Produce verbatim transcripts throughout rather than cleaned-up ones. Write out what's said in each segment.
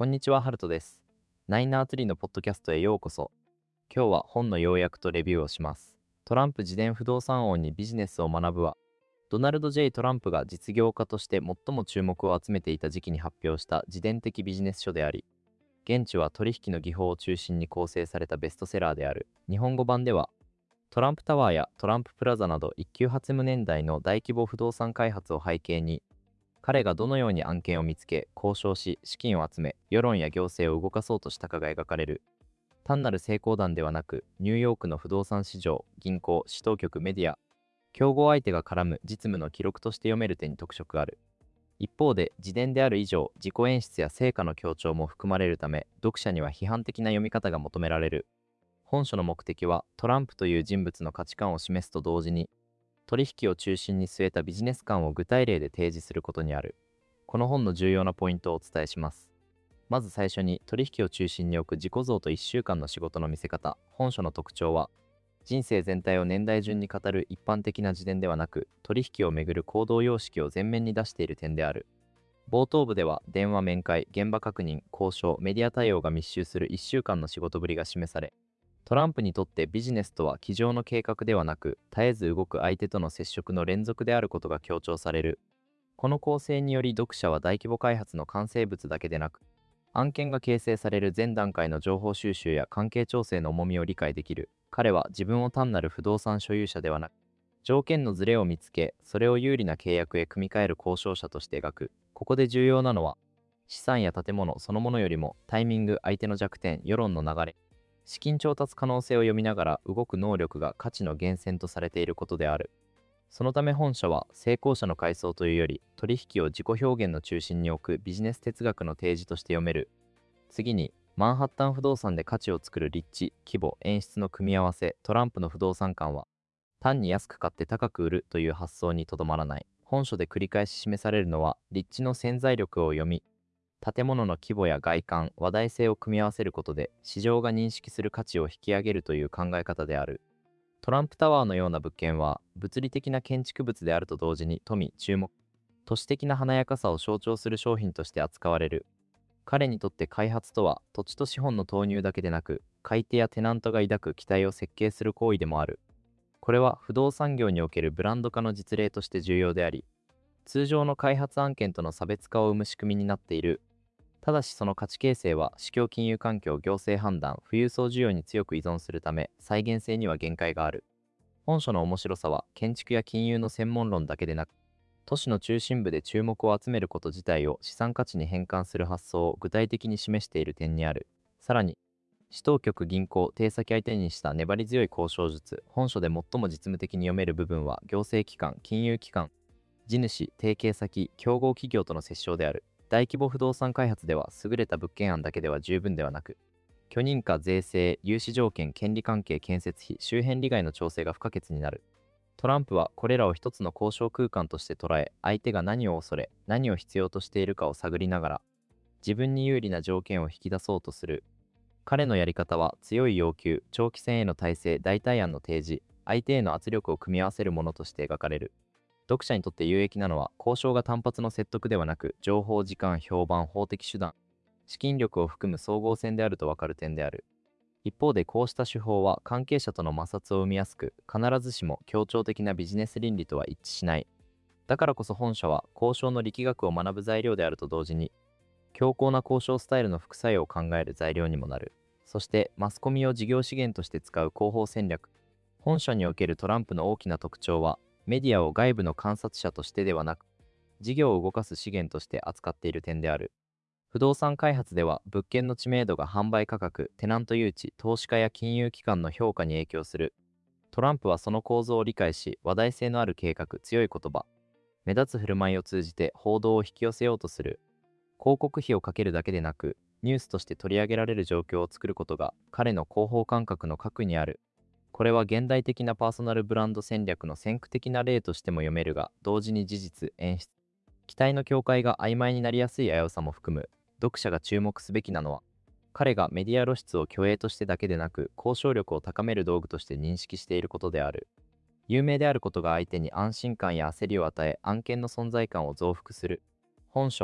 こんにちは、ハルトです。ナインアーツリーのポッドキャストへようこそ。今日は本の要約とレビューをします。トランプ自伝不動産王にビジネスを学ぶは、ドナルド・ J・ トランプが実業家として最も注目を集めていた時期に発表した自伝的ビジネス書であり、現地は取引の技法を中心に構成されたベストセラーである。日本語版では、トランプタワーやトランププラザなど一級発無年代の大規模不動産開発を背景に、彼がどのように案件を見つけ、交渉し、資金を集め、世論や行政を動かそうとしたかが描かれる。単なる成功談ではなく、ニューヨークの不動産市場、銀行、市当局、メディア、競合相手が絡む実務の記録として読める点に特色ある。一方で、自伝である以上、自己演出や成果の強調も含まれるため、読者には批判的な読み方が求められる。本書の目的は、トランプという人物の価値観を示すと同時に、取引を中心に据えたビジネス観を具体例で提示することにある。この本の重要なポイントをお伝えします。まず最初に、取引を中心に置く自己像といっしゅうかんの仕事の見せ方。本書の特徴は、人生全体を年代順に語る一般的な自伝ではなく、取引をめぐる行動様式を前面に出している点である。冒頭部では、電話面会、現場確認、交渉、メディア対応が密集するいっしゅうかんの仕事ぶりが示され、トランプにとってビジネスとは机上の計画ではなく、絶えず動く相手との接触の連続であることが強調される。この構成により読者は大規模開発の完成物だけでなく、案件が形成される前段階の情報収集や関係調整の重みを理解できる。彼は自分を単なる不動産所有者ではなく、条件のズレを見つけ、それを有利な契約へ組み替える交渉者として描く。ここで重要なのは、資産や建物そのものよりもタイミング、相手の弱点、世論の流れ、資金調達可能性を読みながら動く能力が価値の源泉とされていることである。そのため本書は成功者の階層というより、取引を自己表現の中心に置くビジネス哲学の提示として読める。次に、マンハッタン不動産で価値を作る立地、規模、演出の組み合わせ。トランプの不動産観は、単に安く買って高く売るという発想にとどまらない。本書で繰り返し示されるのは、立地の潜在力を読み、建物の規模や外観、話題性を組み合わせることで、市場が認識する価値を引き上げるという考え方である。トランプタワーのような物件は、物理的な建築物であると同時に富、注目、都市的な華やかさを象徴する商品として扱われる。彼にとって開発とは、土地と資本の投入だけでなく、買い手やテナントが抱く期待を設計する行為でもある。これは不動産業におけるブランド化の実例として重要であり、通常の開発案件との差別化を生む仕組みになっている。ただしその価値形成は市況金融環境、行政判断、富裕層需要に強く依存するため、再現性には限界がある。本書の面白さは建築や金融の専門論だけでなく、都市の中心部で注目を集めること自体を資産価値に変換する発想を具体的に示している点にある。さらに、市当局、銀行、定先相手にした粘り強い交渉術。本書で最も実務的に読める部分は行政機関、金融機関、地主、提携先、競合企業との折衝である。大規模不動産開発では優れた物件案だけでは十分ではなく、許認可、税制、融資条件、権利関係、建設費、周辺利害の調整が不可欠になる。トランプはこれらを一つの交渉空間として捉え、相手が何を恐れ、何を必要としているかを探りながら、自分に有利な条件を引き出そうとする。彼のやり方は強い要求、長期戦への体制、代替案の提示、相手への圧力を組み合わせるものとして描かれる。読者にとって有益なのは、交渉が単発の説得ではなく、情報、時間、評判、法的手段、資金力を含む総合戦であると分かる点である。一方でこうした手法は関係者との摩擦を生みやすく、必ずしも協調的なビジネス倫理とは一致しない。だからこそ本書は交渉の力学を学ぶ材料であると同時に、強硬な交渉スタイルの副作用を考える材料にもなる。そしてマスコミを事業資源として使う広報戦略。本書におけるトランプの大きな特徴は、メディアを外部の観察者としてではなく、事業を動かす資源として扱っている点である。不動産開発では物件の知名度が販売価格、テナント誘致、投資家や金融機関の評価に影響する。トランプはその構造を理解し、話題性のある計画、強い言葉、目立つ振る舞いを通じて報道を引き寄せようとする。広告費をかけるだけでなく、ニュースとして取り上げられる状況を作ることが彼の広報感覚の核にある。これは現代的なパーソナルブランド戦略の先駆的な例としても読めるが、同時に事実、演出、期待の境界が曖昧になりやすい危うさも含む。読者が注目すべきなのは、彼がメディア露出を虚栄としてだけでなく、交渉力を高める道具として認識していることである。有名であることが相手に安心感や焦りを与え、案件の存在感を増幅する。本書は、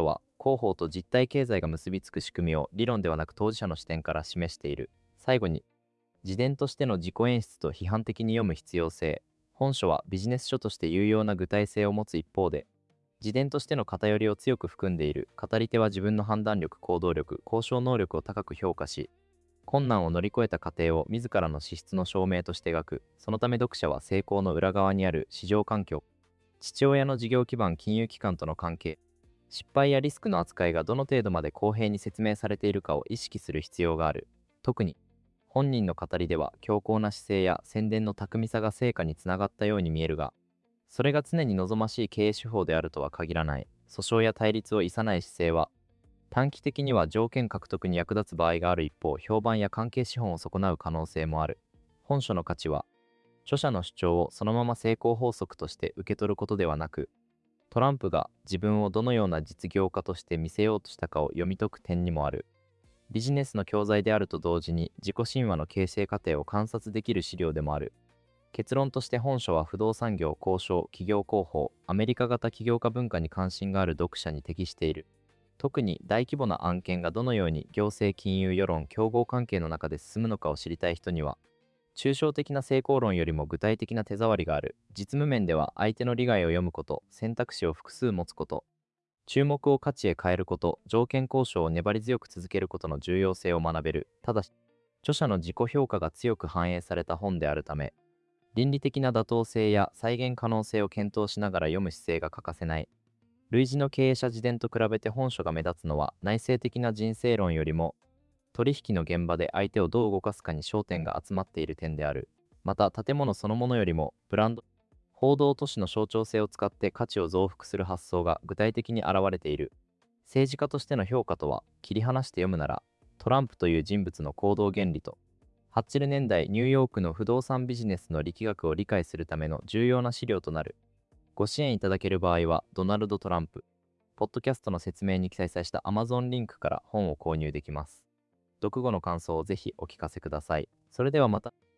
広報と実体経済が結びつく仕組みを理論ではなく当事者の視点から示している。最後に、自伝としての自己演出と批判的に読む必要性。本書はビジネス書として有用な具体性を持つ一方で、自伝としての偏りを強く含んでいる。語り手は自分の判断力、行動力、交渉能力を高く評価し、困難を乗り越えた過程を自らの資質の証明として描く。そのため読者は成功の裏側にある市場環境、父親の事業基盤、金融機関との関係、失敗やリスクの扱いがどの程度まで公平に説明されているかを意識する必要がある。特に、本人の語りでは強硬な姿勢や宣伝の巧みさが成果につながったように見えるが、それが常に望ましい経営手法であるとは限らない。訴訟や対立を逸さない姿勢は、短期的には条件獲得に役立つ場合がある一方、評判や関係資本を損なう可能性もある。本書の価値は、著者の主張をそのまま成功法則として受け取ることではなく、トランプが自分をどのような実業家として見せようとしたかを読み解く点にもある。ビジネスの教材であると同時に自己神話の形成過程を観察できる資料でもある。結論として本書は不動産業、交渉、企業広報、アメリカ型起業家文化に関心がある読者に適している。特に大規模な案件がどのように行政、金融、世論、競合関係の中で進むのかを知りたい人には、抽象的な成功論よりも具体的な手触りがある。実務面では相手の利害を読むこと、選択肢を複数持つこと、注目を価値へ変えること、条件交渉を粘り強く続けることの重要性を学べる。ただし、著者の自己評価が強く反映された本であるため、倫理的な妥当性や再現可能性を検討しながら読む姿勢が欠かせない。類似の経営者自伝と比べて本書が目立つのは、内省的な人生論よりも、取引の現場で相手をどう動かすかに焦点が集まっている点である。また、建物そのものよりも、ブランド、報道都市の象徴性を使って価値を増幅する発想が具体的に現れている。政治家としての評価とは、切り離して読むなら、トランプという人物の行動原理と、はちじゅうねんだいニューヨークの不動産ビジネスの力学を理解するための重要な資料となる。ご支援いただける場合は、ドナルド・トランプ、ポッドキャストの説明に記載した Amazon リンクから本を購入できます。読後の感想をぜひお聞かせください。それではまた。